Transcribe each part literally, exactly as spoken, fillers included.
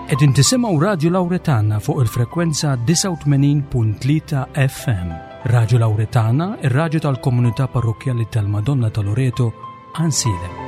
Qegħdin tisimgħu Radio Lawretana fuq il-frekwenza disa' u tmenin punt tlieta F M. Radio Lawretana, ir-radju tal-Komunità Parrokjali tal-Madonna ta' Loreto, Ansilem.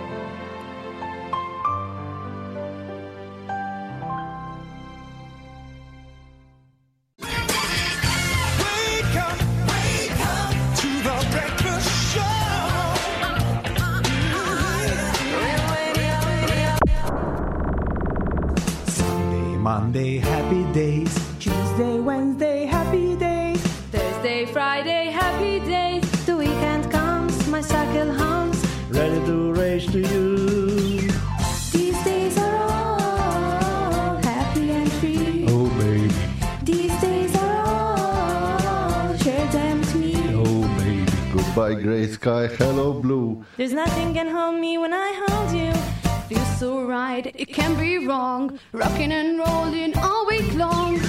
Monday, happy days. Tuesday, Wednesday, happy days. Thursday, Friday, happy days. The weekend comes, my cycle hums, Ready to race to you. These days are all happy and free. Oh, baby. These days are all, share them to me. Oh, baby. Goodbye, gray sky. Hello, blue. There's nothing can hold me when I hold you. Feels so right, it can be wrong. Rocking and rolling all week long.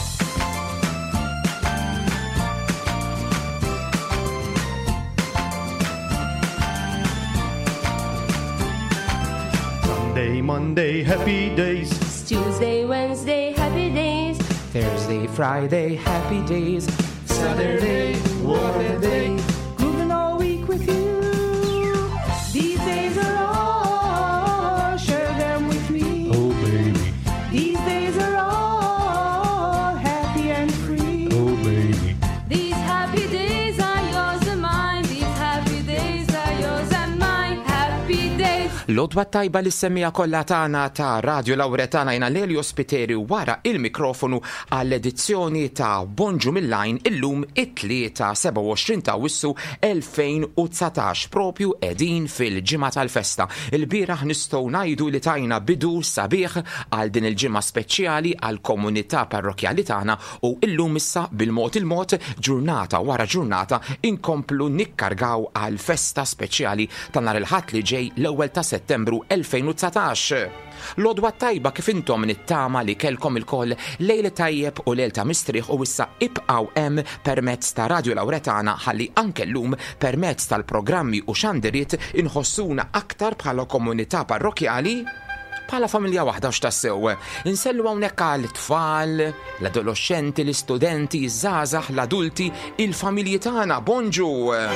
Sunday, Monday, happy days. Tuesday, Wednesday, happy days. Thursday, Friday, happy days. Saturday, what a day. Moving all week with you. These days are all, share them with me. Oh, baby. These days are all happy and free. Oh, baby. These happy days are yours and mine. These happy days are yours and mine. Happy days. Lodwa tajba li semmija kollha tagħna ta' Radio Lawretana jina Lelio Spiteri wara il-mikrofonu għall-edizzjoni ta' Bonġu mill-lajn illum it-tlieta seba' u għoxrin ta' Wissu elfejn u tsatax propju qegħdin fil-ġimgħa tal-festa. Il-bieraħ nistgħu ngħidu li tajna bidu sabiħ għal din il-ġimgħa speċjali għall komunità parrokjali tagħna u illum issa bil-mod il-mod ġurnata wara ġurnata inkomplu nikkargaw għal festa speċjali ta' nhar il-ħadd li ġej l-ewwel ta' Settembru elfejn u tsatax. Lodwa tajba kif intom nittama li kelkom il-koll lejli tajjeb u lejl ta' mistrieħ u issa ibqgħu hemm permezz ta' Radio Lawretana ħalli anke llum permezz tal-programmi u xandiriet inħossuna aktar bħala komunità parrokjali bħala familja waħda x'tassew. Insellu hawnhekk għall-tfal, l-adolescenti, l-istudenti, iż-żgħażagħ, l-adulti, il-familji tagħna. Bonġu!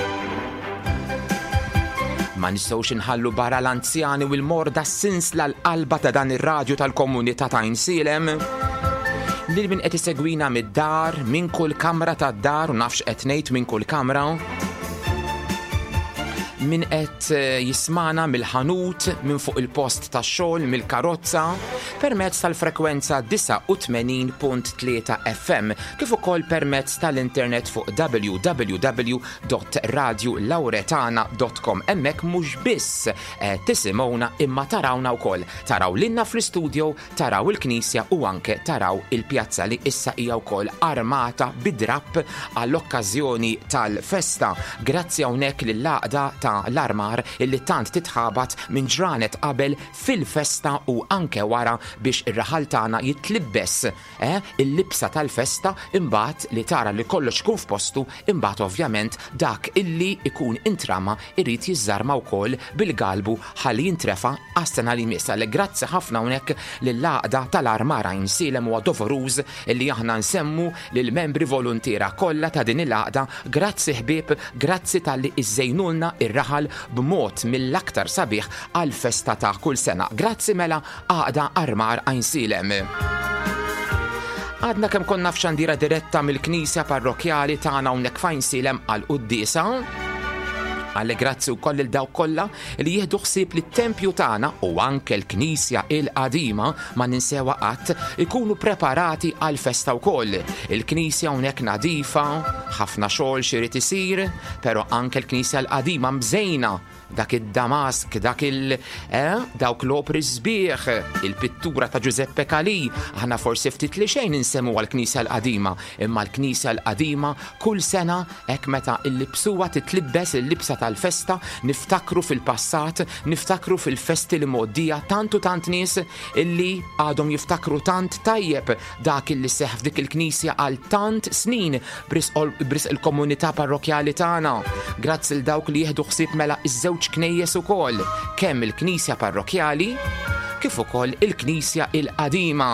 Ma nistgħux inħallu barra l-anzjani u l-morda sinsla l-qalba ta' dan ir-radju tal-komunità ta' Ansilem. Lil min qed isegwina mid-dar, minn kull kamra tad-dar u nafx qed ngħid minn kull kamra. Min qed jismana mill-ħanut, minn fuq il-post tax-xogħol, mill-karozza, permezz tal-frekwenza disa' u tmenin punt tlieta F M, kif ukoll permezz tal-internet fuq w w w dot radio lawretana dot com. Hemmhekk mhux biss tisimgħuna imma tarawna wkoll. Taraw lilna fl-istudio, taraw il-Knisja u anke taraw il-pjazza li issa hija wkoll armata bid-drapp għall-okkażjoni tal-festa. Grazzi hawnhekk lill-għaqda ta' l-armar illi tant titħabat minn ġranet qabel fil-festa u anke wara biex ir-raħal tagħna jitlibbes eh? il-libsa tal-festa imbagħad li tara li kollox ikun f'postu imbagħad ovvjament dak illi ikun intrama irid jiżarma wkoll bil-galbu ħalli jintrefa għas-sena li jmiss. Grazzi ħafna hawnhekk lill-għaqda tal-armar Ansilem huwa dovuruż illi aħna nsemmu lill-membri volontira kollha ta' din il-għaqda. Grazzi ħbieb, grazzi tal-li iżżejnulna ir-raħal b'mod mill-aktar sabiħ għal festa ta' kull sena. Grazzi mela għaqda armar Ansilem. Għadna kemm konna f'xandira diretta mill-Knisja parrokjali tagħna hawnhekk f'Ansilem għal qudiesa. Għalli grazzi wkoll il dawk kollha li jieħdu ħsieb li t-tempju tagħna u anke l-Knisja il-qadima ma ninsewa qatt ikunu preparati għal festa wkoll. Il-Knisja hawnhekk nadifa, ħafna xogħol x'irid isir, però anke l-Knisja l-qadima mżejna dak id-damask, dak il eh, dawk l-opri sbieħ, il-pittura ta' Giuseppe Calì. Aħna forsi ftit li xejn insemmu għall-Knisja l-qadima, imma l-Knisja l-qadima kull sena hekk meta l-libsuwa titlibbes il-libsa tal-festa niftakru fil-passat, niftakru fil-festi li moddija tantu tant nies illi għadhom jiftakru tant tajjeb dak illi seħħ f'dik il-Knisja għal tant snin bris il-komunità parrokjali tagħna. Grazzi l dawk li jieħdu ħsieb mela iż-żewġ knejjes ukoll, kemm il-Knisja parrokjali kif ukoll il-Knisja il-Qadima.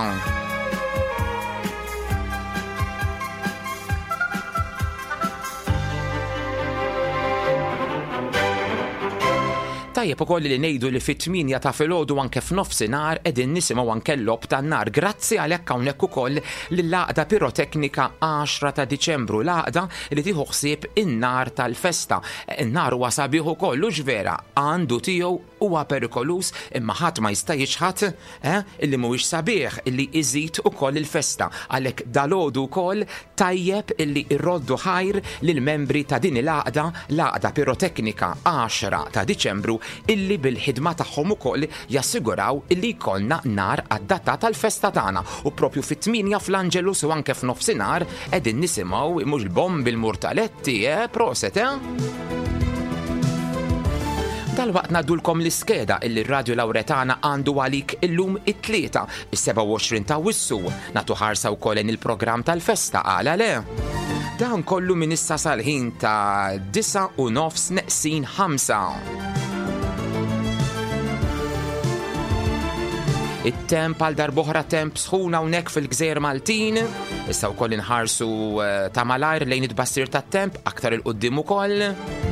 Tajjeb ukoll li ngħidu li fit-tminja ta' filgħodu anke f'nofsinhar qegħdin nisimgħu anke l-lob tan-nar. Grazzi għalhekk hawnhekk ukoll lill-laqda piroteknika għaxra ta' Diċembru, laqda li tieħu ħsieb in-nar tal-festa. In-nar huwa sabiħ ukoll hux vera għandu tiegħu huwa perikolus imma ħadd ma jista' jiġħad eh, illi mhuwiex sabiħ illi iżid ukoll il-festa. Għalhekk dalgħodu wkoll tajjeb illi irroddu ħajr lill-membri ta' din il-laqda, laqda piroteknika għaxra ta' Diċembru, illi bil-ħidma tagħhom ukoll jassiguraw illi jkollna nar għad-data tal-festa tagħna u propju fit-tminja fl-Angelus u anke f'nofsinhar qegħdin nisimgħu mhux il-bomb bil-murtaletti, eh, proset, eh? Dalwaqt naddulkom l-iskeda illi r-Radju Lawretana għandu għalik illum it-tlieta, is-seba' u għoxrin ta' Wissu, nagħtu ħarsa wkoll il-programm tal-festa għala le. Dan kollu minn issa sal-ħin ta' disa u nofs neqsin ħamsa. it-temp għal darboħra temp sħuna hawnhekk fil-Gżejjer Maltin, issa wkoll inħarsu ta' malajr lejn it-bassir tat-temp aktar il-qudiem ukoll.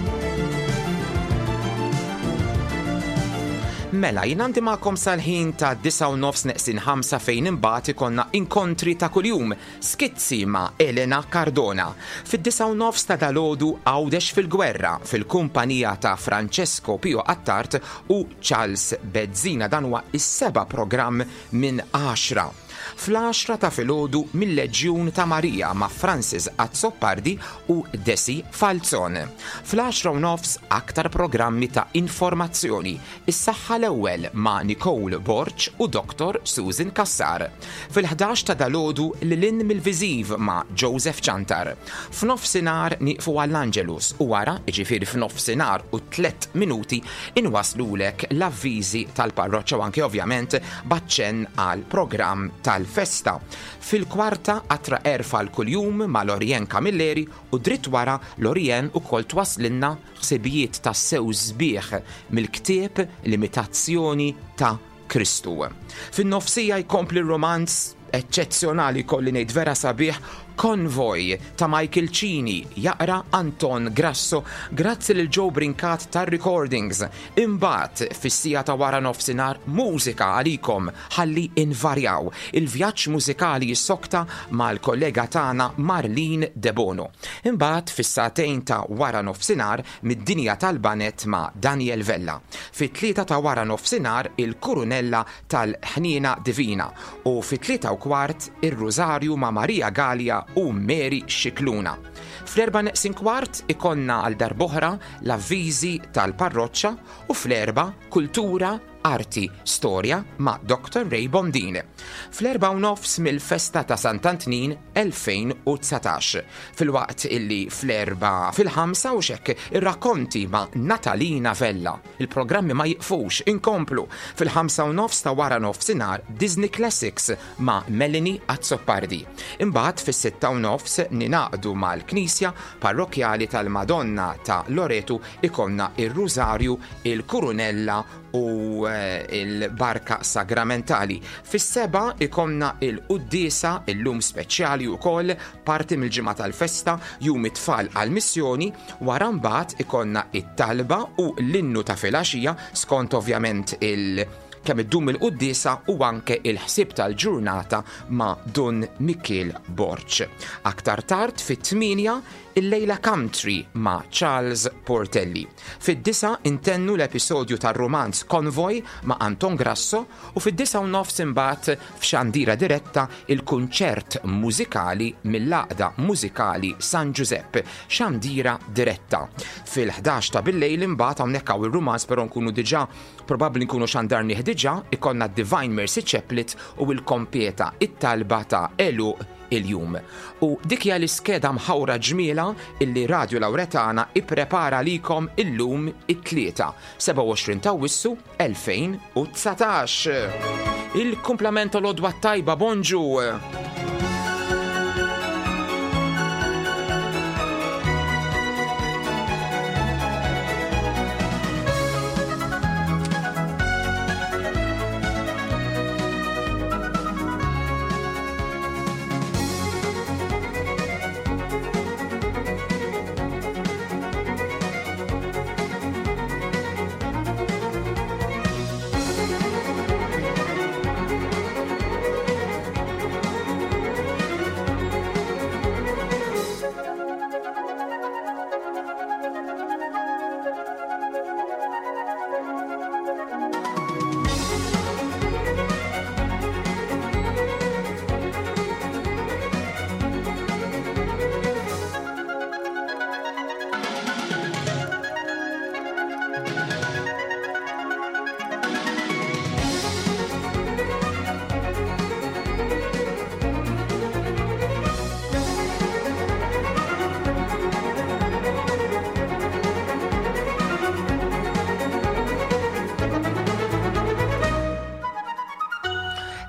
Mela, jien għandi magħkom sal-ħin ta' disa u nofs neqsin ħamsa fejn imbagħad ikonna inkontri ta' kuljum, skizzi ma' Elena Cardona. Fid-disa u nofs ta' dalgħodu Għawdex fil-gwerra fil-kumpanija ta' Francesco Pio Attart u Charles Bezzina, dan huwa is-seba' programm minn għaxra. Fl-għaxra ta' filgħodu mill-Leġjun ta' Marija ma' Francis Azzoppardi u Desi Falzon. Fl-għaxra u nofs aktar programmi ta' informazzjoni. Is-saħħa l-ewwel ma' Nicole Borch u Doktor Susan Kassar. Fil-ħdax ta' dalgħodu lilin mill-Viżiv ma' Joseph Ċantar. F'nofsinhar nieqfu għall-Angelus u wara, jiġifieri f'nofsinhar u tliet minuti inwaslulek l-avviżi tal-parroċċa u anke ovvjament baċċenn għal programm tal-festa. Fil-kwarta atra erfa l-kuljum ma' Lorien Camilleri u dritt wara Lorien ukoll twaslinna ħsibijiet ta' sew sbieħ mill-ktieb L-imitazzjoni ta' Kristu. Fin-nofsija jkompli romanz eċċezzjonali kolli ngħid vera sabiħ Convoy ta' Michael Cini, jaqra Anton Grasso, grazzi lil Joe Brinkat tar recordings. Imbagħad fis-sija ta' wara nofsinhar mużika għalikom ħalli invarjaw. Il-vjaġġ mużikali jissokta mal-kollega tagħna Marlin De Bono. Imbagħad fis-satejn ta' wara nofsinhar mid-dinja tal-banet ma' Daniel Vella. Fit-tlieta ta' wara nofsinhar il-Kurunella tal-Ħniena Divina u fit-tlieta u kwart ir-Rużarju ma' Marija Gallia u Mary Xikluna. Fl-erba neqsin kwart ikonna għal darboħra l-avviżi tal-parroċċa u fl-erba kultura, arti, storja ma' Doktor Ray Bondin. Fl-erba u nofs mill-festa ta' Sant'Antnin elfejn u tsatax. Fil-waqt illi fl-erba fil-ħamsa u xekk ir-rakkonti ma' Natalina Vella. Il-programmi ma jiqfux, inkomplu. Fil-ħamsa u nofs ta' wara nofsinhar Disney Classics ma' Melanie Azzoppardi. Imbagħad fis-sitta u nofs ninaqdu mal-Knisja Parrokjali tal-Madonna ta' Loreto ikonna ir-Rużarju, il-Kurunella u il-barka sagramentali. Fis-seba ikonna il-Qudiesa, il-lum speċjali wkoll parti mill-ġimgħa tal-festa, jum it-tfal għall-missjoni, wara mbagħad ikonna it-talba u l-innu ta' filgħaxija skont ovvjament il- kemm iddum il-Qudiesa u anke il-ħsieb tal-ġurnata ma' Don Mikiel Borch. Aktar tard fit-tminja il-lejla Country ma' Charles Portelli. Fid-disa intennu l-episodju tar-romanz Convoy ma' Anton Grasso u fid-disa u nofs imbagħad f'xandira diretta il-kunċert mużikali mill-laqda mużikali San Giuseppe, xandira diretta. Fil-ħdax ta' bil-lejl imbagħad hawnhekk hawn ir-romanz però nkunu diġà probabbli nkunu xandarni ħdiġà ikonna Divine Mercy Chaplet u l-kompieta it-talba ta' Elu il-jum. U dik hija l-iskeda mħawra ġmiela illi Radju Lawretana ipprepara likom illum it-tlieta, seba' u għoxrin ta' Wissu elfejn u tsatax. Il-kumplament l-odwa tajba bonġu.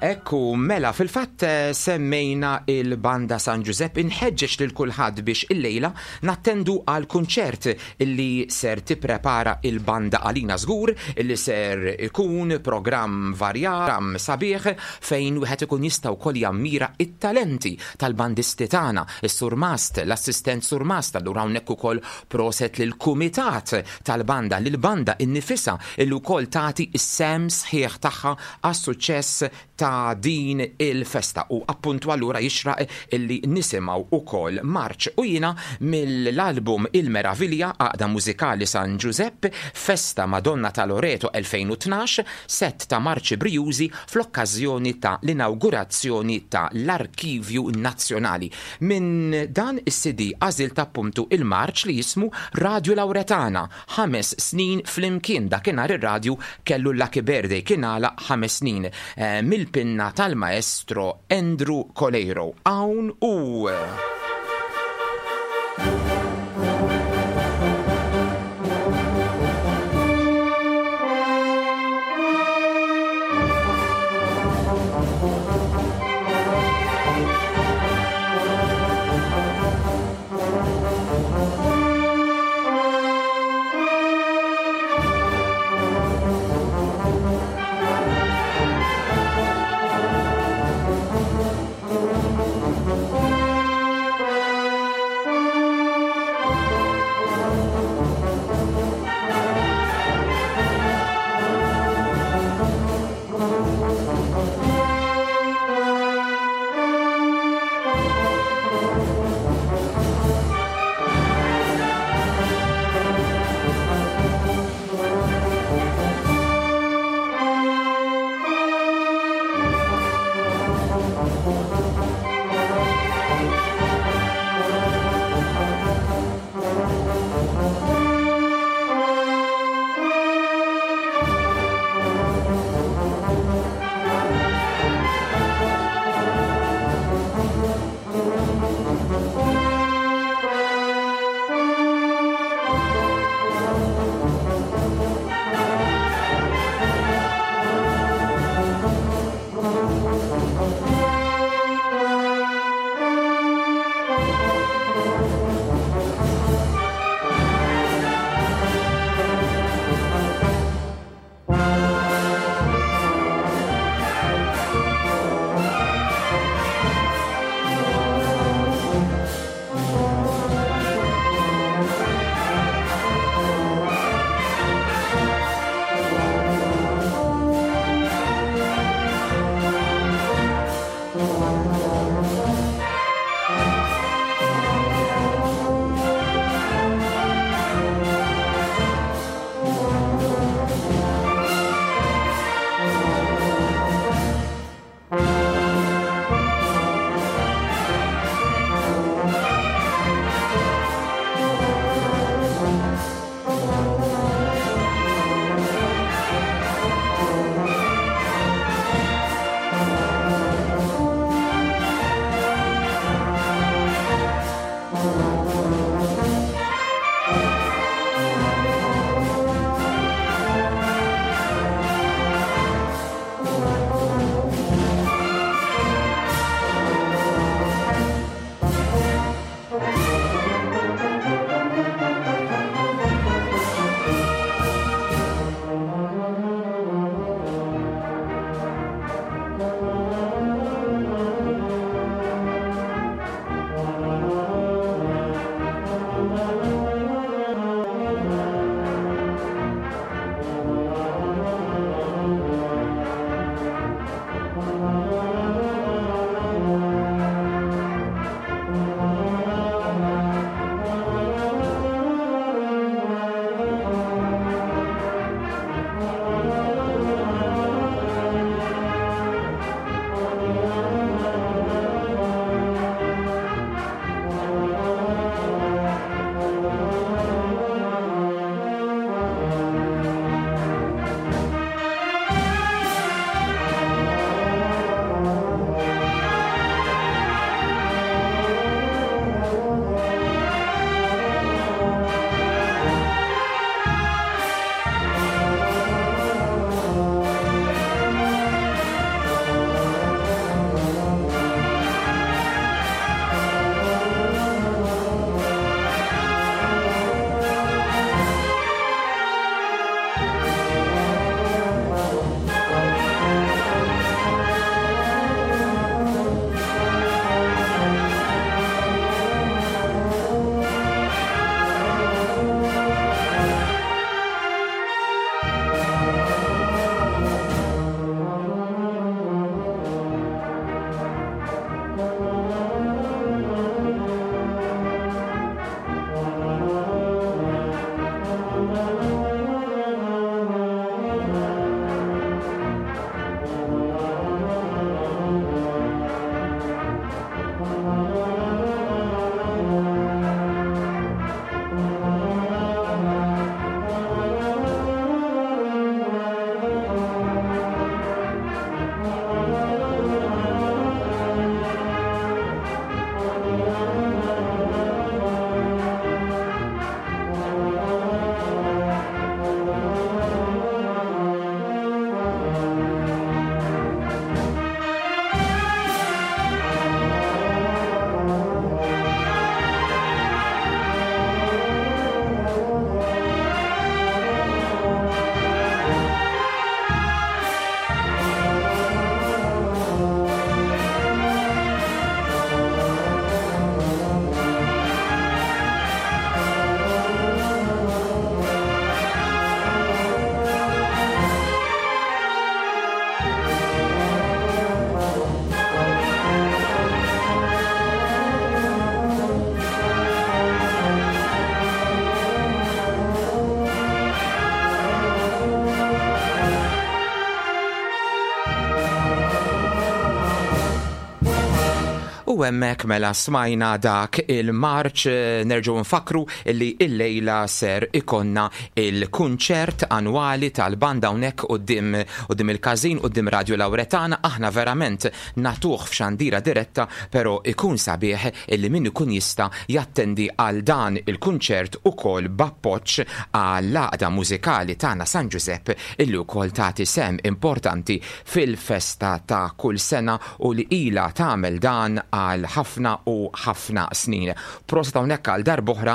Ekku, mela, fil-fatt semmejna il-banda San Giuseppe, inħeġġeġ lil kulħadd biex illejla nattendu għal kunċert illi ser tipprepara il-banda għalina żgur, illi ser ikun programm varjat, sabiħ, fejn wieħed ikun jista' wkoll jammira it-talenti tal-bandisti tagħna, is-Sur Mast, l-assistent Sur Mast, allura hawnhekk ukoll proset lil kumitat tal-banda, lil banda innifisha illi wkoll tagħti is-sem sħiħ tagħha għas-suċċess ta' din il-festa u appuntu allura jixraq illi nisimgħu ukoll marċ u jiena mill-album Il-Meravilja għaqda mużikali San Giuseppe Festa Madonna ta' Loreto elfejn u tnax set ta' Marċi Brijużi fl-okkażjoni ta' l-inawgurazzjoni ta' l-Arkivju Nazzjonali. Minn dan is-C D għażilt appuntu il-marċ li jismu Radio Lauretana, ħames snin flimkien dakinhar ir-radju kellu Lucky Birthday kien għala ħames snin eh, mill-pinna tal-maestro Andrew Coleiro. Hawn u U hemmhekk mela smajna dak il-marċ nerġgħu nfakru illi il-lejla ser ikonna il-kunċert annwali tal-banda hawnhekk quddiem quddiem il-każin quddiem Radio Lawretana. Aħna verament natuh f'xandira diretta, però ikun sabiħ illi min ikun jista' jattendi għal dan il-kunċert ukoll b'appoġġ għall-għaqda mużikali tagħna San Giuseppe illi wkoll tagħti sem importanti fil-festa ta' kull sena u li ilha tagħmel dan għal ħafna u ħafna snin. Prosta hawnhekk għal darb'oħra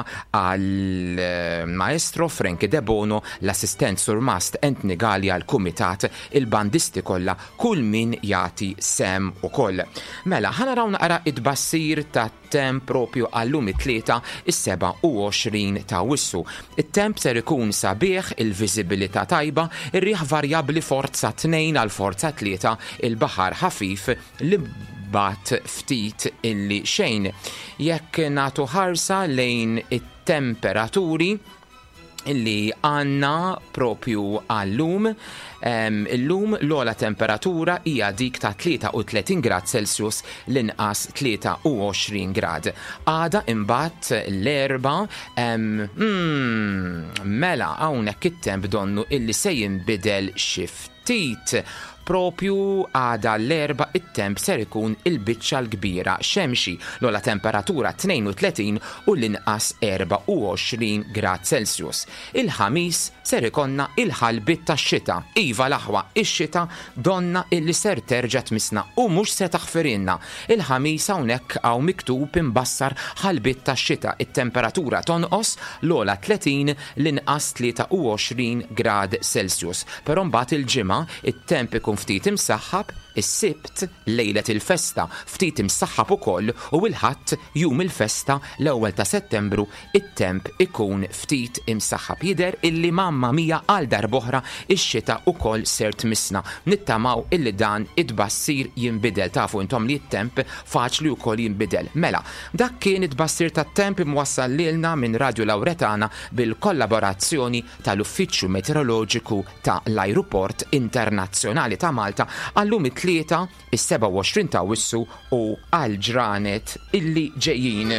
għal maestro Frankie De Bono, l-assistent Sur Mast Anthony Gallia, l-kumitat, il-bandisti kollha, kull min jagħti sem ukoll. Mela, ħanaraw naqra id-bassir ta' temp propju għallum it-tlieta is-seba' u għoxrin ta' Wissu. It-temp ser ikun sabiħ, il-viżibilità tajba, ir-riħ varjabbli forza tnejn għal forza tlieta, il-baħar ħafif li bat ftit illi xejn. Jekk nagħtu ħarsa lejn it-temperaturi illi għanna propju għallum, um, illum l-ola temperatura hija dik ta' tlieta u tletin grad Celsius, l-inqas tlieta u għoxrin grad. Għada imbagħad l-erba, um, mm, mela hawnhekk it-temp donnu illi se jinbidel xi ftit. Propju għada l-erba it-temp ser ikun il-biċċa l-kbira xemxi, l-ola temperatura tnejn u tletin u l-inqas erba' u għoxrin grad Celsius. Il-ħamis ser ikonna il-ħalbit tax-xita. Iva l-aħwa, ix-xita donna illi ser terġa' tmisna u mhux se taħfirinna. Il-ħamis hawnhekk hawn miktub imbassar ħalbit tax-xita. It-temperatura tonqos l-ola tletin, l-inqas tlieta u għoxrin grad Celsius. Però mbagħad il-ġimgħa it-temp ikun ftit imsaħħab, is-sibt lejlet il-festa ftit imsaħħab ukoll u l-ħadd jum il-festa l-ewwel ta' Settembru it-temp ikun ftit imsaħħab. Jidher illi mamma mija għal darb'oħra ix-xita ukoll ser tmissna. Nittamaw illi dan it-tbassir jinbidel. Tafu intom li t-temp faċli wkoll jinbidel. Mela, dak kien it-tbassir tat-temp imwassal lilna minn Radio Lawretana bil-kollaborazzjoni tal-Uffiċċju Meteoroloġiku ta' l-Ajruport Internazzjonali ta' Malta għallum it-tlieta is-seba' u għoxrin ta' Wissu u għal ġranet illi ġejjin.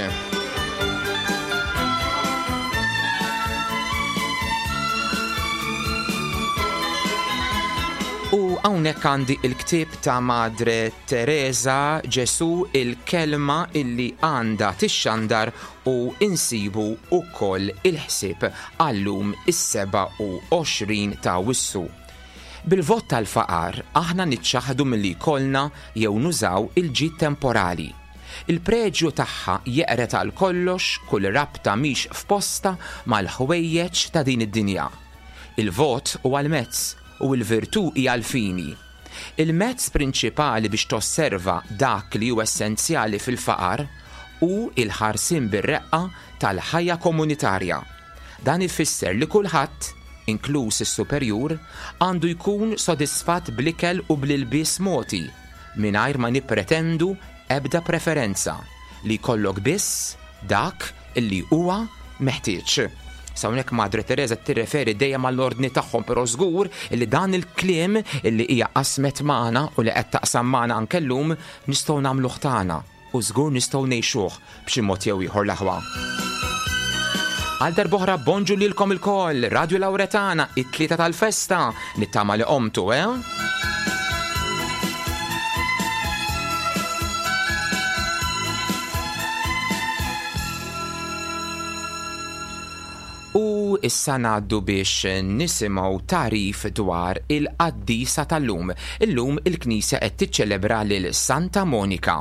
U hawnhekk għandi il-ktieb ta' Madre Teresa Ġesu, il-kelma illi għandha tixxandar u insibu ukoll il-ħsieb għallum is-seba' u għoxrin ta' Wissu. Bil-vot tal-faqar aħna niċċaħdu milli jkollna jew nużaw il-ġid temporali. Il-preġju tagħha jeqret għal kollox kull rabta mhix f'posta mal-ħwejjeġ ta' din id-dinja. Il-vot huwa l-mezz u l-virtù hija l-fini. Il-mezz prinċipali biex tosserva dak li hu essenzjali fil-faqar hu il-ħarsien bir-reqqa tal-ħajja komunitarja. Dan ifisser li kulħadd, inkluż is-superjur, għandu jkun sodisfatt bl-ikel u bl-ilbies moti, mingħajr ma nippretendu ebda preferenza li jkollok biss dak illi huwa meħtieġ. Sawnek Madre Teresa tirreferi dejjem għall-ordni tagħhom, però żgur illi dan il-kliem illi hija qasmet magħna u li qed taqsam magħna anke llum nistgħu nagħmluh tagħna u żgur nistgħu ngħixuh b'xi mod jew ieħor l-aħwa. Għal darb'oħra bonġu lilkom il-koll, Radio Lawretana, it-tlieta tal-festa, nittama li qomtu, eh? U issa ngħaddu biex nisimgħu tarif dwar il-qaddisa tal-lum. Illum il-Knisja qed tiċċelebra lil Santa Monika.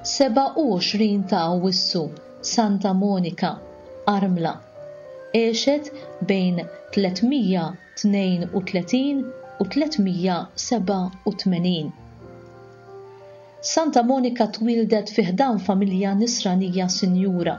seba' u għoxrin ta' Awwissu Santa Monika Armla għexet bejn tlietmija tnejn u tletin u tlietmija seba' u tmenin. Santa Monika twildet fi ħdan familja nisranija sinjura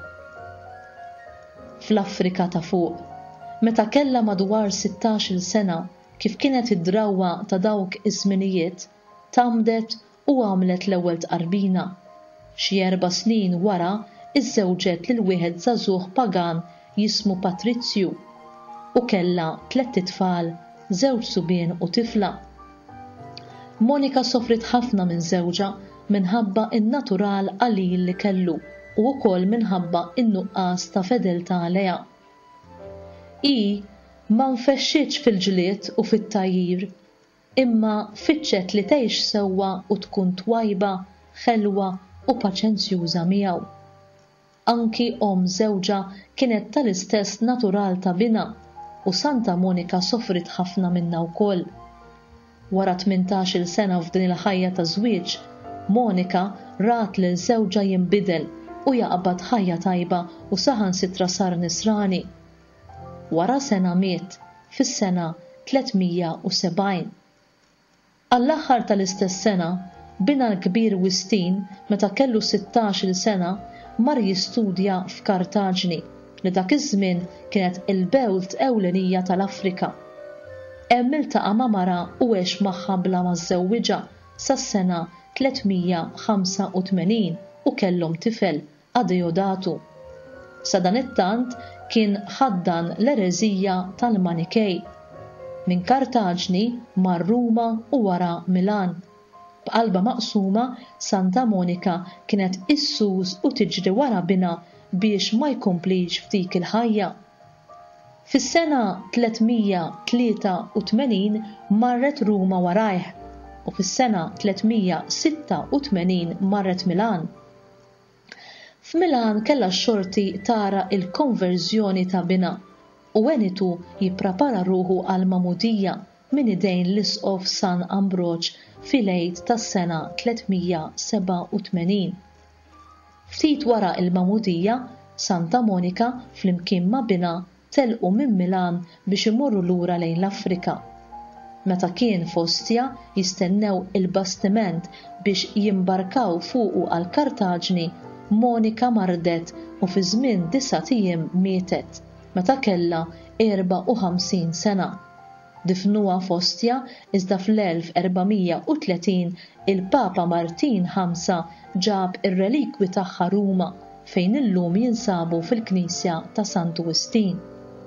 fl-Afrika ta' fuq. Meta kellha madwar sittax-il sena kif kienet id-drawwa ta' dawk iż-żminijiet, tamdet u għamlet l-ewwel tqarbina. Xi erba' snin wara iżżewġet lil wieħed żagħżugħ pagan jismu Patrizzju u kellha tliet tfal, żewġ subien u tifla. Monika sofrit ħafna minn żewġa minħabba in-natural qalil li kellu u wkoll minħabba in-nuqqas ta' fedeltà għaliha. I ma nfexxitx fil-ġlied u fit-tajjir, imma fitxet li tgħix sewwa u tkun twajba, ħelwa u paċenzjuża miegħu. Anki om żewġa kienet tal-istess natural ta' bina u Santa Monika sofrit ħafna minnha wkoll. Wara tmintax-il sena f'din il-ħajja ta' żwieġ, Monika rat lil żewġa jinbidel u jaqbad ħajja tajba u saħansitra sar nisrani. Wara sena miet fis-sena tlietmija u sebgħin. Għall-aħħar tal-istess sena, bina l-kbir Wistin meta kellu sittax-il sena mar jistudja f'Kartaġni li dak iż-żmien kienet il-belt ewlenija tal-Afrika. Hemm iltaqa' ma' mara u għex magħha bla mażżewwiġa sas-sena tlietmija ħamsa u tmenin u kellhom tifel Adeodatu. Sa dan it-tant kien ħaddan l-ereżija tal-Manikej. Minn Kartaġni mar Ruma u wara Milan. B'qalba maqsuma Santa Monika kienet issuż u tiġri wara bina biex ma jkomplix f'dik il-ħajja. Fis-sena tlietmija tlieta u tmenin marret Ruma warajh u fis-sena tlietmija sitta u tmenin marret Milan. F'Milan kellha x-xorti tara il-konverżjoni ta' bina u wenitu jipprapara ruħu għal mamudija minn idejn l-isqof San Ambroġ fil-għid tas-sena tlietmija seba' u tmenin. Ftit wara il-mamudija, Santa Monika flimkien ma' bina telqu minn Milan biex imorru lura lejn l-Afrika. Meta kien f'Ostja jistennew il-bastiment biex jimbarkaw fuqu għal Kartaġni, Monika mardet u fi żmien disa' tiem mietet meta kellha erba' u ħamsin sena. Difnuha f'Ostja iżda fl-elf erba'mija u tletin il-Papa Martin ħamsa ġab ir-relikwi tagħha Ruma fejn illum jinsabu fil-Knisja ta' Sant Wistin.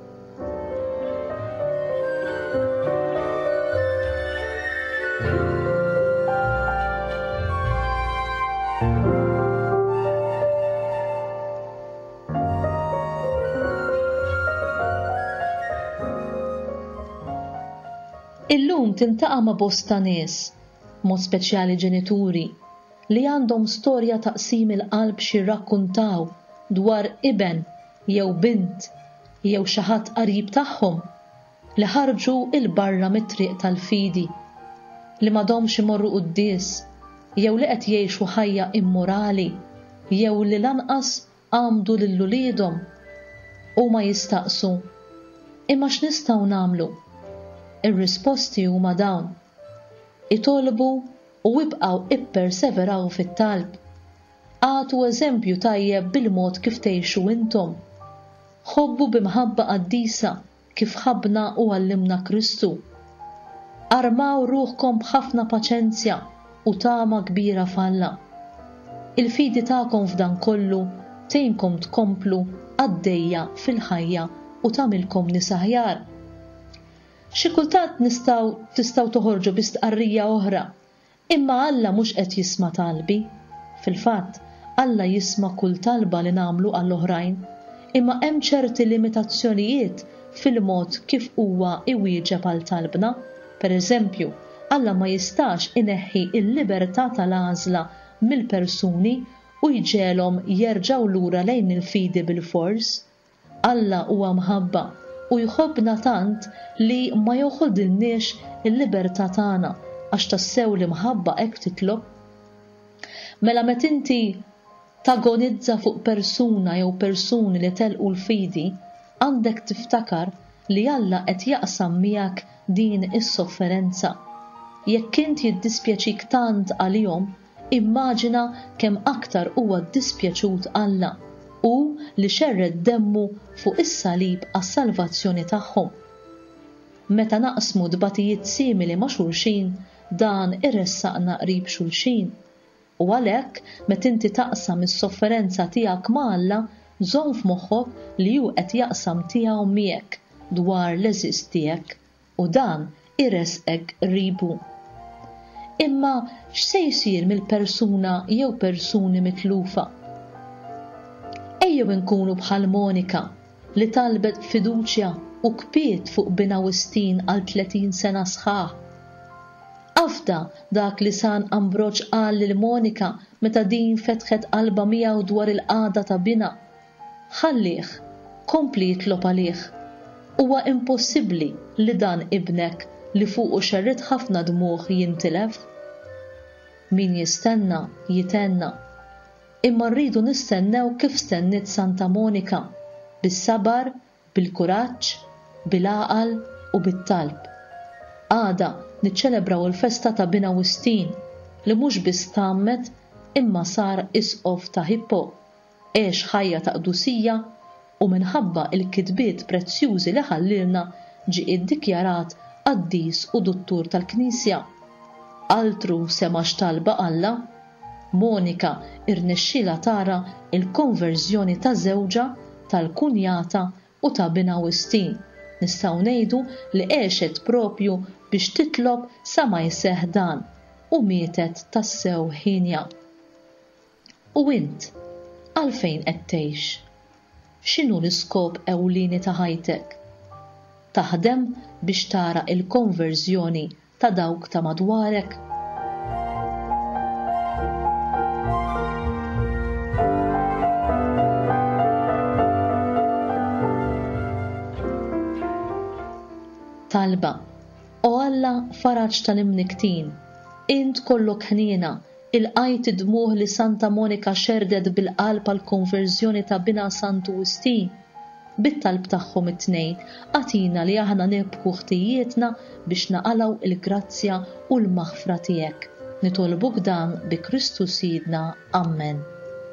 Illum tintaqa' ma' bosta nies, mod speċjali ġenituri, li għandhom storja taqsim il-qalb xi rrakkuntaw dwar iben jew bint jew xi ħadd qarib tagħhom li ħarġu il-barra mit-triq tal-fidi, li m'għadhomx imorru qudies, jew li qed jgħixu ħajja immorali, jew li lanqas għamdu lil uliedhom u ma jistaqsu imma x'nistgħu nagħmlu? Ir-risposti huma dawn. Itolbu u jibqgħu ipperseveraw fit-talb. Għatu eżempju tajjeb bil-mod kif tgħixu intom. Ħobbu b'imħabba qaddisa kif ħabbna u għallimna Kristu. Armaw ruħkom b'ħafna paċenzja u tama kbira f'Alla. Il-fidi tagħkom f'dan kollu tgħinkom tkomplu għaddejja fil-ħajja u tagħmilkom nies aħjar. Xi kultant nistgħu tistgħu toħorġu bi stqarrija oħra, imma Alla mhux qed jisma' talbi. Fil-fatt, Alla jisma' kull talba li nagħmlu għall-oħrajn, imma hemm ċerti limitazzjonijiet fil-mod kif huwa iwieġeb għal talbna. Pereżempju, Alla ma jistax ineħħi l-libertà tal-għażla mill-persuni u jġelhom jerġgħu lura lejn il-fidi bil-fors. Alla huwa mħabba u jħobbna tant li ma joħodilniex il-libertà tagħna għax tassew li mħabba hekk titlob. Mela met inti tagonizza fuq persuna jew persuni li telqu l-fidi, għandek tiftakar li Alla qed jaqsam miegħek din is-sofferenza. Jekk int jiddispjaċik tant għalihom, immaġina kemm aktar huwa ddispjaċut Alla u li xerred demmu fuq is-salib għas-salvazzjoni tagħhom. Meta naqsmu dbatijiet simili ma' xulxin, dan irressaqna qrib xulxin. U għalhekk meta inti taqsam is-sofferenza tiegħek ma' Alla, żomm f'moħħok li hu qed jaqsam tiegħu miegħek dwar l-eżiż tiegħek u dan irresqek qribu. Imma x'se jsir mill-persuna jew persuni mitlufa? Ejjew inkunu bħal Monika li talbet fiduċja u kbiet fuq bina wistin għal tletin sena sħaħ. Afda dak li San Ambroġ qal lil Monika meta din fetħet qalba miegħu dwar il-qagħda ta' bina. Ħallih, kompli jitlob għalih. Huwa impossibbli li dan ibnek li fuqu xerrid ħafna dmuħ jintilef. Min jistenna jitenna. Imma rridu nistennew kif stennit Santa Monika, bis-sabar, bil-kuraġġ, bil-għaqal u bit-talb. Għada niċċelebraw il-festa ta' Bina Wistin li mhux biss tammet imma sar isqof ta' Hippo, għex ħajja ta' qdusija u minħabba il-kitbiet prezzjużi li ħallilna ġie iddikjarat qaddis u duttur tal-Knisja. Altru sema x'talba Alla, Monika irnexxiela tara il-konverżjoni ta' żewġa, tal-kunjata u ta' Bina Wistin. Nistgħu ngħidu li għexet propju biex titlob sa ma jseħħ dan u mietet tassew ħinja. U int, għalfejn qed tgħix? X'inhu l-iskop ewlieni ta' ħajtek? Taħdem biex tara il-konverżjoni ta' dawk ta' madwarek? Talba. O Alla faraġ tal-imniktin, int kollok ħniena, il-qajt dmuħ li Santa Monika xerdet bil-qalb għall-konverżjoni ta' Bina Santu Wistin. Bit-talb tagħhom it-tnejn, għatina li aħna nebħu ħtijietna biex naqalaw il-grazzja u l-maħfra tiegħek. Nitolbuk dan bi Kristu Sidna. Amen.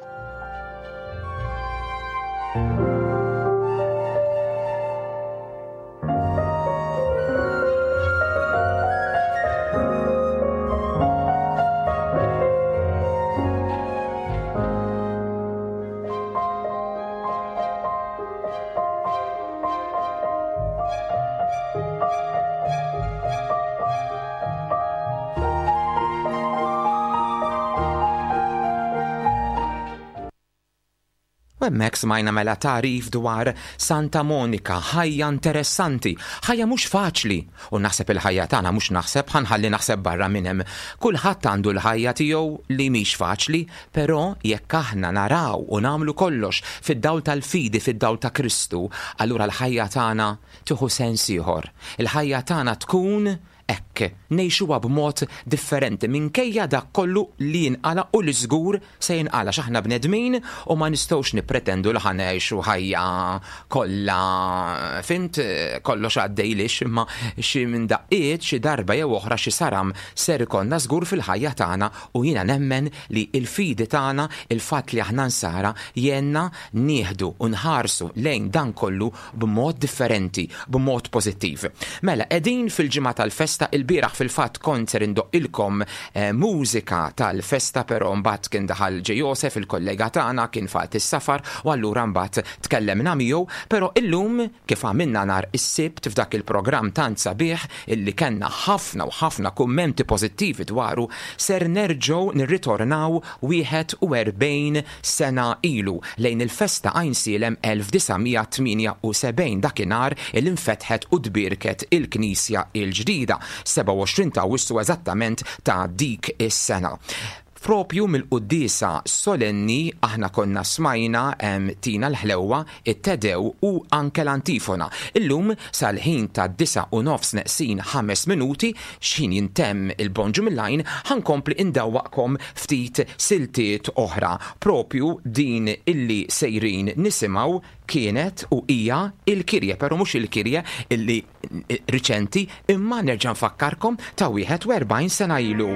Hemmhekk smajna mela tarif dwar Santa Monika, ħajja interessanti, ħajja mhux faċli, u naħseb il-ħajja tagħna mhux naħseb ħanħalli naħseb barra minn hemm. Kulħadd għandu l-ħajja tiegħu li mhix faċli, però jekk aħna naraw u nagħmlu kollox fid-dawl tal-fidi, fid-dawl ta' Kristu, allura l-ħajja tagħna tieħu sens ieħor. Il-ħajja tagħna tkun ekk, ngħixuha b'mod differenti minkejja dak kollu li jinqala u li żgur se jinqala x'aħna bnedmin u ma nistgħux nippretendu li ħanejxu ħajja kollha fint kollox għaddejlix, imma xi minn daqqiet xi darba jew oħra xi saram ser ikollna żgur fil-ħajja tagħna u jiena nemmen li l-fidi tagħna, il-fatt li aħna nsara jenna nieħdu u nħarsu lejn dan kollu b'mod differenti, b'mod pożittiv. Mela qegħdin fil-ġimgħa tal-festa il-bieraħ fil-fatt kont ser indoqqilkom eh, mużika tal-festa, però mbagħad kien daħal Ġej Josef il-kollega tagħna kien fat is-safar u allura mbagħad tkellemna miegħu, però illum kif għamilna nhar is-sibt f'dak il-programm tant sabiħ illi kellna ħafna u ħafna kummenti pożittivi dwaru, ser nerġgħu nirritornaw wieħed u erbgħin sena ilu lejn il-festa Għajnsielem elf disgħamija tminja u sebgħin dakinhar il-infetħet u dbirket il-Knisja il-ġdida seba' u għoxrin ta' Awwissu eżattament ta' dik is-sena. Propju mill-qudiesa solenni aħna konna smajna em, Tina l-Ħlewwa, it-Tedew u anke l-Antifona. Illum sal-ħin ta' disa u nofs neqsin ħames minuti x'ħin jintemm il-bonġu mill-lajn ħankompli indawwaqkom ftit siltiet oħra. Propju din illi sejrin nisimaw kienet u hija il-kirja, però mhux il-kirja illi riċenti imma nerġa' nfakkarkom ta' wieħed u erbgħin sena ilu.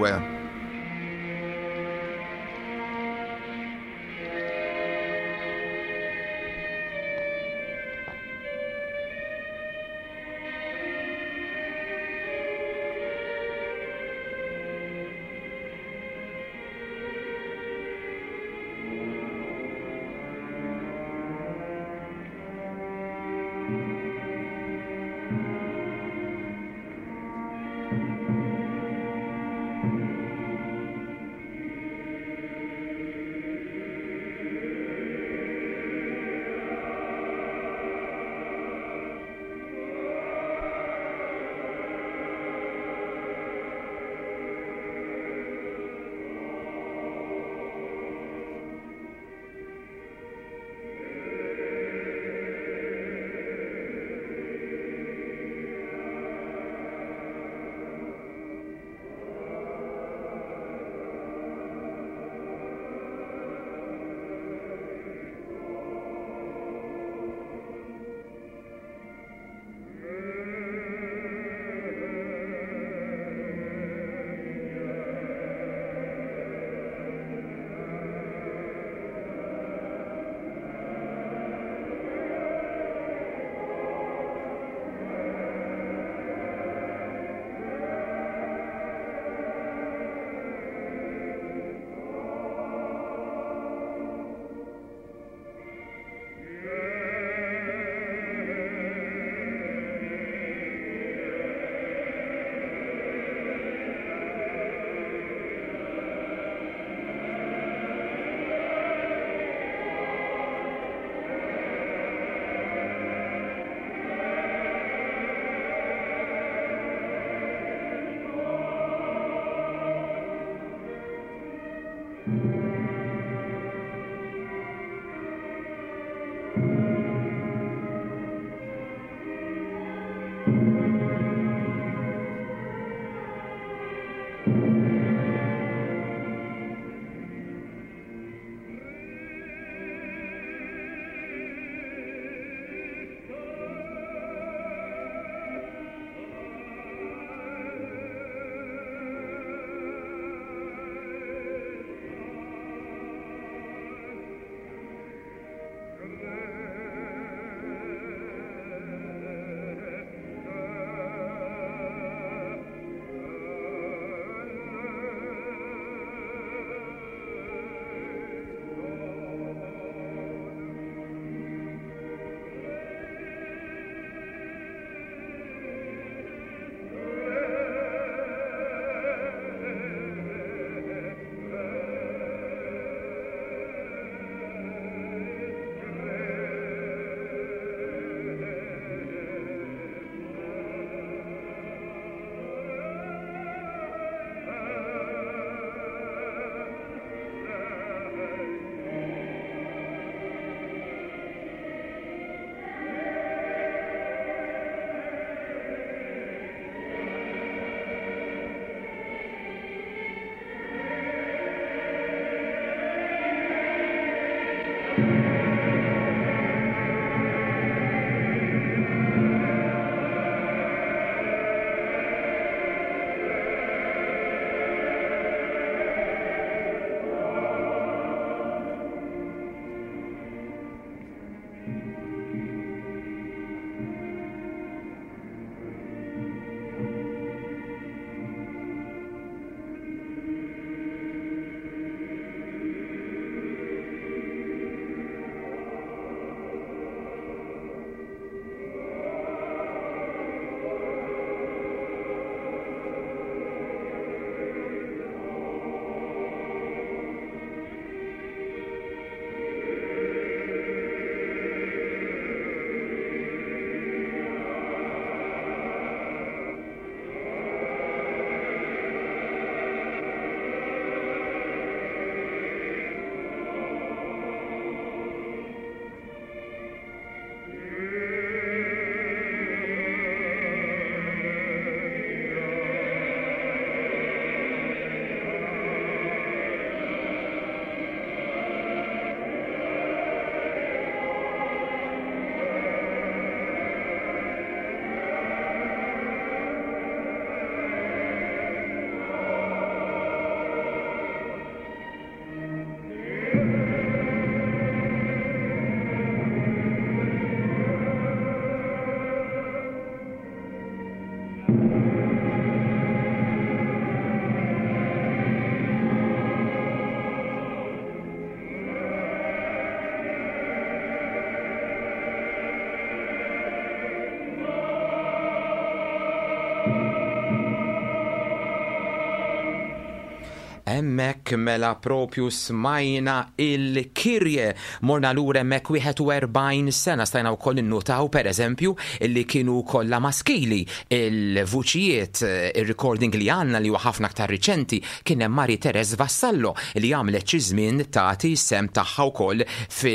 Emmek mela propju smajna il-kirje. Morna lura emmek wieħed u erbgħin sena stajna wkoll innutaw pereżempju illi kienu kollha maskili. Il-vuċijiet, ir-recording li għandna li huwa ħafna aktar riċenti kien hemm Mari Terez Vassallo li għamlet xi żmien tagħti sem tagħha wkoll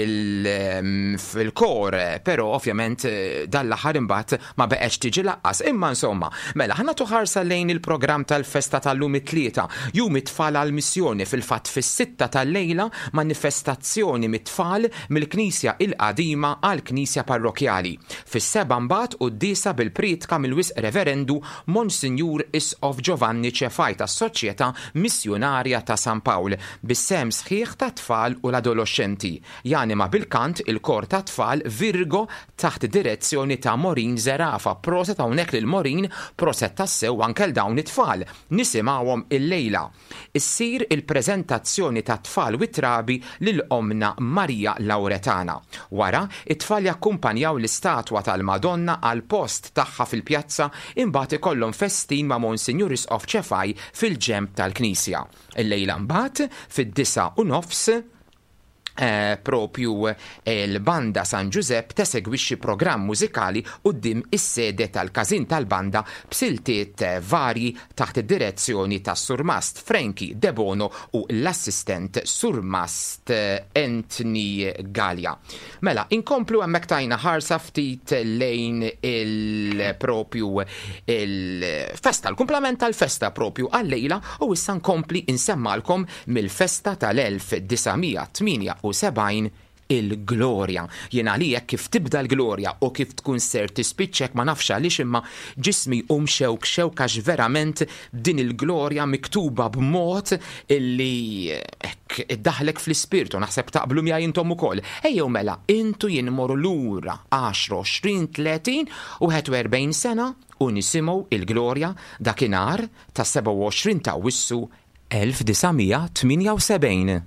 fil-kor, però ovvjament dal-aħħar imbagħad ma beqgħetx tiġi laqqas. Imma insomma, mela ħanna tuħarsa lejn il-programm tal-festa tal-lum it-tlieta. Jum it-tfal għall-missjoni fil-fatt fis-sitta tal-lejla manifestazzjoni mit-tfal mill-Knisja il-qadima għall-Knisja parrokjali. Fis-seba' mbagħad qudiesa bil-priedka mill-Wisq Reverendu Monsinjur Isqof Giovanni Ċefaj tas-Soċjetà Missjonarja ta' San Pawl bis-sem sħiħ ta' tfal u l-adolescenti. Janima bil-kant il-kor ta' tfal Virgo taħt direzzjoni ta' Morin Zerafa. Proset hawnhekk lil Morin, proset tassew anke l dawn it-tfal. Nisimgħuhom il-lejla. Issir il-preżentazzjoni ta' tfal u trabi lil omna Marija Lauretana. Wara, it-tfal jakkumpanjaw l-istatwa tal-Madonna għal post tagħha fil-pjazza imbagħad ikollhom festin ma' Monsinjur Isqof Ċefaj fil-ġemp tal-Knisja. Il-lejla mbagħad fid-disa u nofs Eh, propju il-banda San Giuseppe tesegwixxi programm mużikali quddiem is-sede tal-każin tal-banda b'siltiet varji taħt id-direzzjoni ta' Surmast Frankie De Bono u l-assistent Surmast Anthony Gallia. Mela, inkomplu hemmhekk tajna ħarsa ftit lejn il-propju il-festa, l-kumplament tal-festa propju għal-lejla u issa nkompli insemmalkom mill-festa tal-elf-tisa' u sebgħin il-glorja. Jiena għalijek kif tibda l-glorja u kif tkun ser tispiċċek ma nafx għaliex imma ġismi um xewk xewkax verament din il-glorja miktuba b'mod illi hekk iddaħlek fl-ispirtu naħseb taqblu miegħi intom ukoll. Ejjew mela intu jinmorru lura għaxra, għoxrin, tletin u ħadd u erbgħin sena u nisimgħu il-glorja dakinhar ta' seba' u għoxrin ta' Awwissu elf disajn tminja u sebgħin.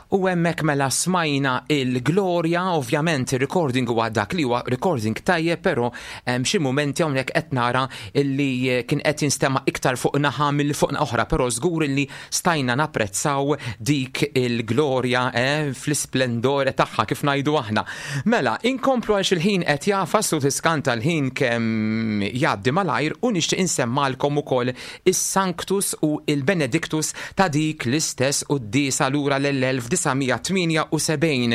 U hemmhekk mela smajna il-Glorja, ovvjament ir-recording huwa dak li huwa recording tajjeb, però hemm xi mumenti hawnhekk qed nara illi kien qed jinstema' iktar fuq naħa mill fuq oħra, però żgur illi stajna napprezzaw dik il-Glorja eh, fl-isplendore tagħha kif ngħidu aħna. Mela, inkomplu għax il-ħin qed jafas u tiskanta l-ħin kemm jgħaddi malajr u nixtieq insemmalkom ukoll is-Sanctus u il-Benedictus ta' dik l-istess qudiesa lura l-elf tisa' tminja u sebgħin.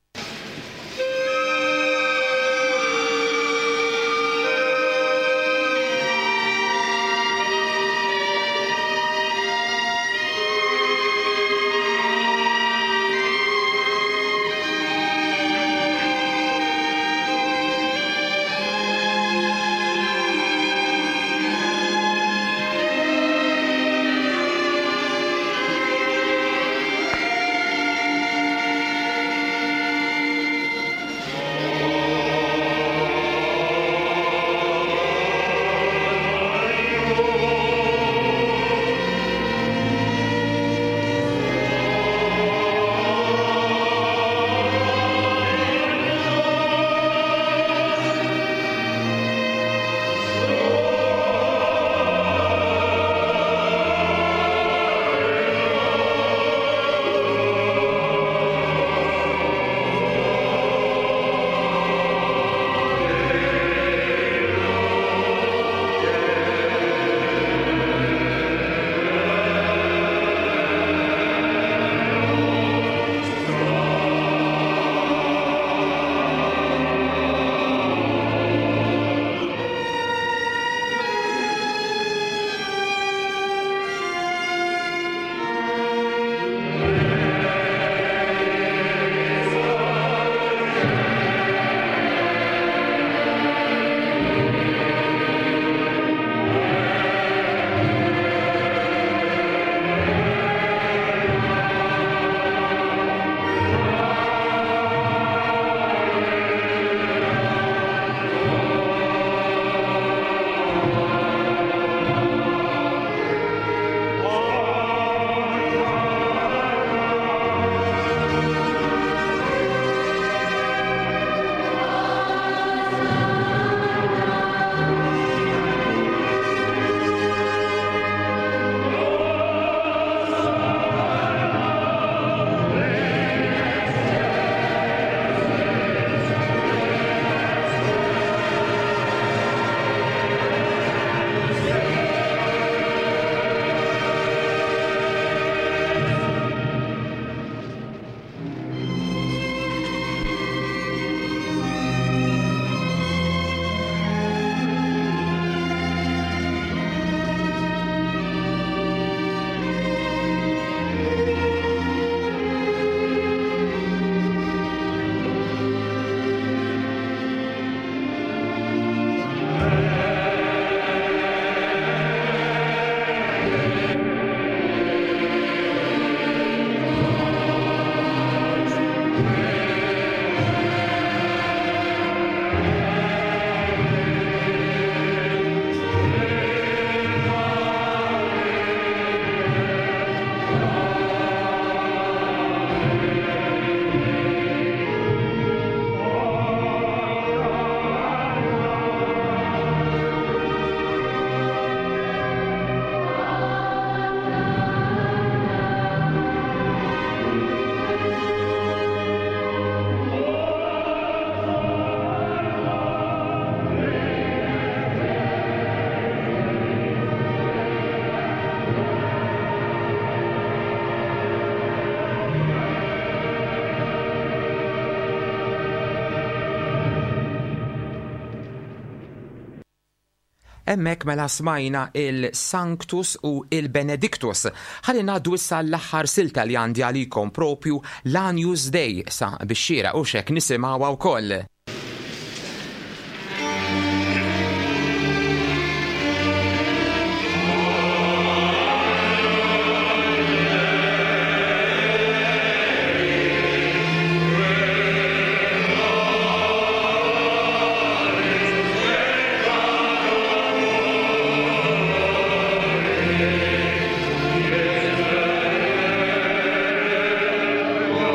Hemmhekk mela smajna il-Sanctus u il-Benedictus. Ħalli ngħaddu issa l-aħħar silta li għandi għalikom propju l-Agnus Dei sa bix-xira u xek nisimgħuha wkoll. Oh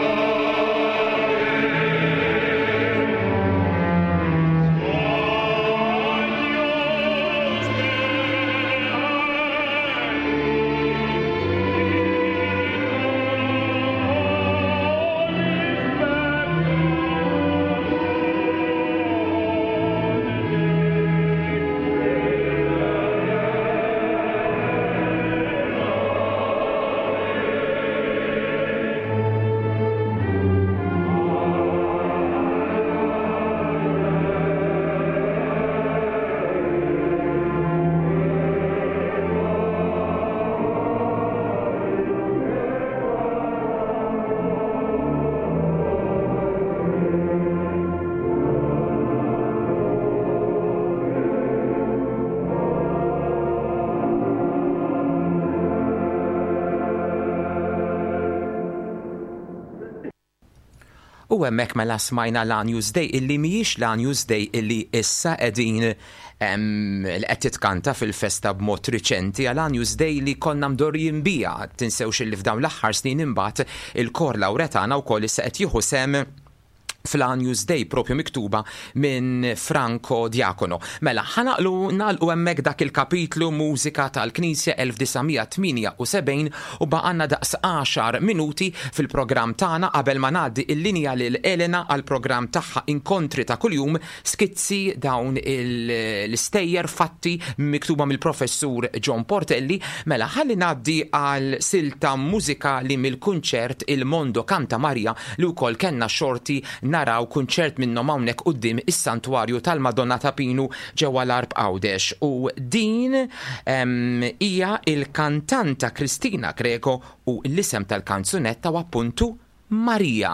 U hemmhekk mela smajna l-Agnus Dei illi mhijiex l-Agnus Dei illi issa qegħdin l-qed titkanta fil-festa b'mod riċenti għal Agnus Dei li konna mdorrijin biha. Tinsewx illi f'dawn l-aħħar snin imbagħad il-Kor Lawretana wkoll issa qed jieħu sem fl-Agnus Dei propju miktuba minn Franco Diacono. Mela, ħanaqlu nagħlqu hemmhekk dak il-kapitlu mużika tal-Knisja elf tisa tminja u sebgħin u baqanna daqs għaxar minuti fil-programm tagħna qabel ma ngħaddi il-linja lil Elena għal programm tagħha Inkontri ta' kuljum, skizzi dawn l-istejjer fatti miktuba mill-professur John Portelli. Mela, ħalli ngħaddi għal silta mużikali mill-kunċert Il-Mondo Canta Maria li wkoll kellna xorti naraw kunċert minnhom hawnhekk quddiem is-Santwarju tal-Madonna ta' Pinu ġewwa l-Arb Għawdex. U din hija il-kantanta Kristina Greco u l-isem tal-kanzunetta u appuntu Marija.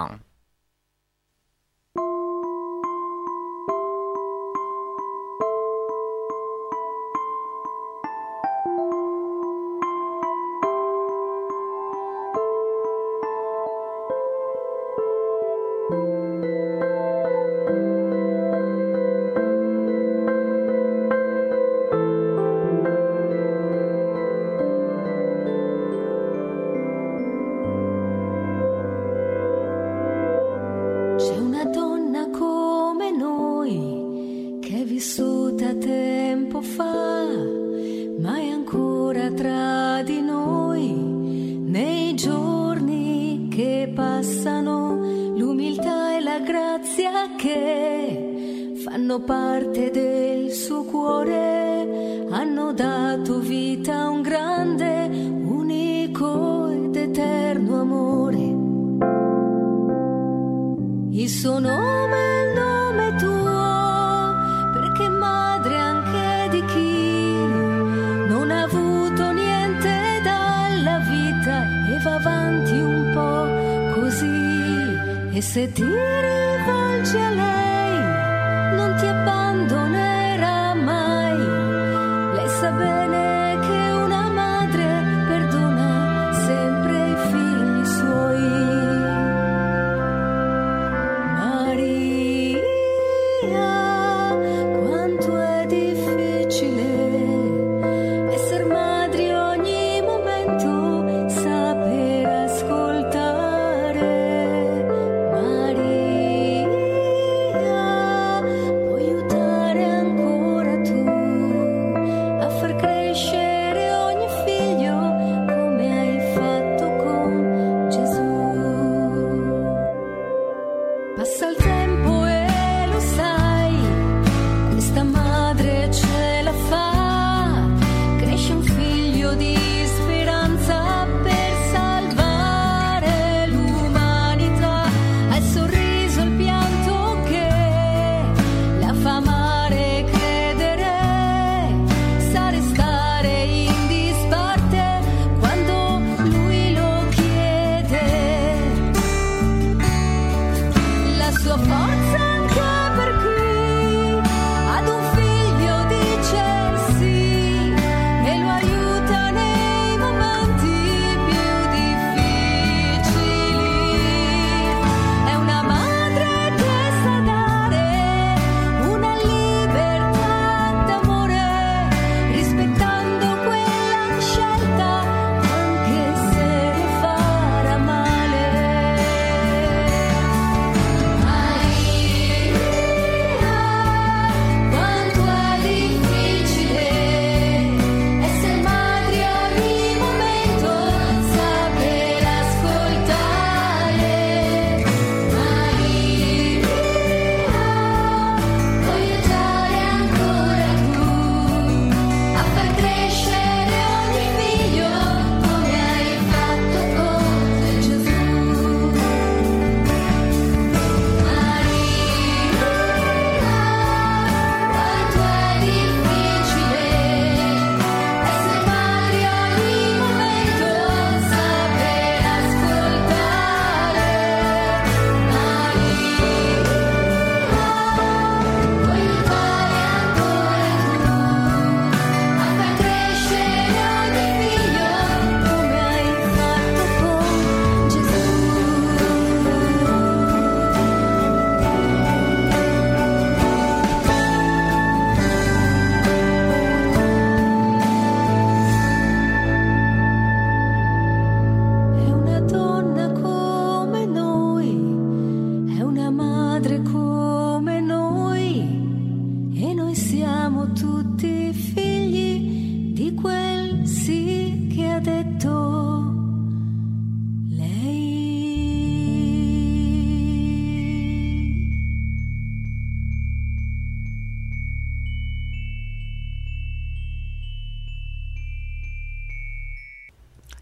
Parte del suo cuore, hanno dato vita a un grande, unico ed eterno amore. Il suo nome è il nome tuo, perché madre anche di chi non ha avuto niente dalla vita e va avanti un po' così. E se ti rivolgi a lei non ti abbandonerà mai. Lei sa bene che una madre perdona sempre i figli suoi. Maria, quanto è difficile essere madri ogni momento, saper ascoltare. Maria,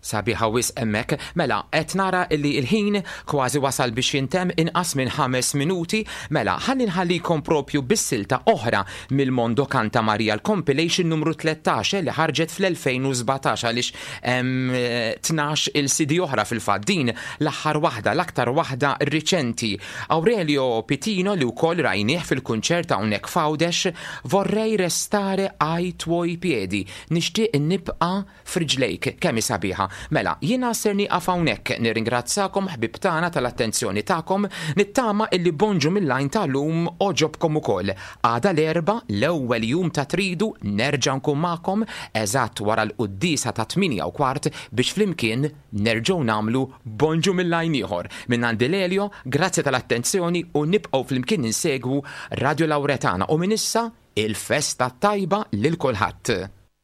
Sabiħa wis emmek, mela, qed nara illi il-ħin kważi wasal biex jintem inqas minn ħames minuti, mela, ħalli nħallikom propju bis-silta oħra mill-Mondo Canta Maria l-compilation numru tlettax li ħarġet fl-elfejn u sbatax għaliex hemm tnax il-C D oħra fil-fatt din l-aħħar waħda, l-aktar waħda riċenti. Aurelio Pitino li wkoll rajnieh fil-kunċert hawnhekk f'Għawdex, vorrej restare ai tuoi piedi, nixtieq nibqa' friġlejk, kemm sabiħa. Mela, jiena ser nieqaf hawnhekk nirringrazzakom ħbib tagħna tal-attenzjoni tagħkom, nittama illi bonġu mill-lajn tal-lum oġobkom ukoll. Għada l-erba' l-ewwel jum ta' tridu nerġa' nkun magħkom eżatt wara l-quddisa ta' tminja u kwart biex flimkien nerġgħu nagħmlu bonġu mill-lajn ieħor. Minn għandi Lelio, grazzi tal-attenzjoni u nibqgħu flimkien insegwu Radio Lauretana u minn issa il-festa tajba lil kulħadd.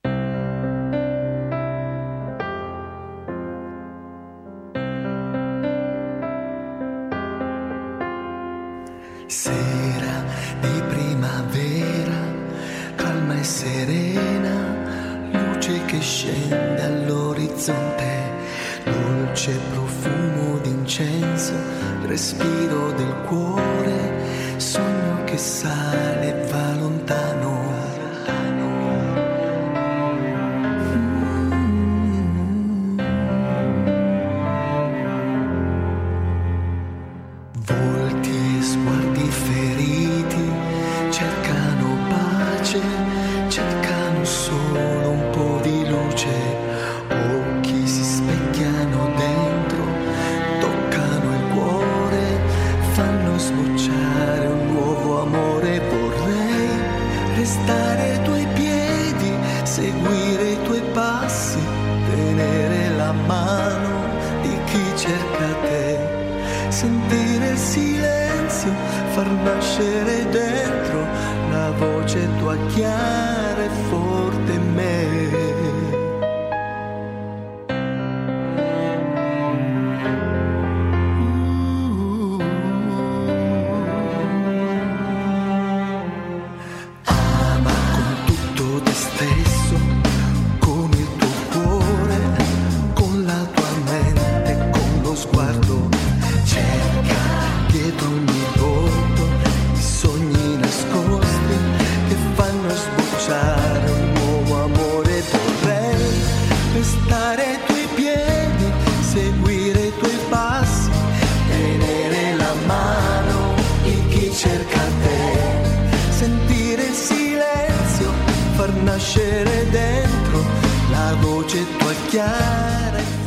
Sera di primavera, calma e serena, luce che scende all'orizzonte, dolce profumo d'incenso, respiro del cuore, sogno che sale e va lontano. Cercano solo un po' di luce, occhi si specchiano dentro, toccano il cuore, fanno sbocciare un nuovo amore. Vorrei restare ai tuoi piedi, seguire i tuoi passi, tenere la mano di chi cerca te, sentire il silenzio, far nascere dentro la voce tua chiara e forte in me. Ama con tutto te stesso, con il tuo cuore, con la tua mente, con lo sguardo. Cerca dietro ogni volto i sogni nascosti che fanno sbocciare un nuovo amore. Vorrei restare ai tuoi piedi, seguire i tuoi passi, tenere la mano di chi cerca te, sentire il silenzio, far nascere dentro la voce tua chiara.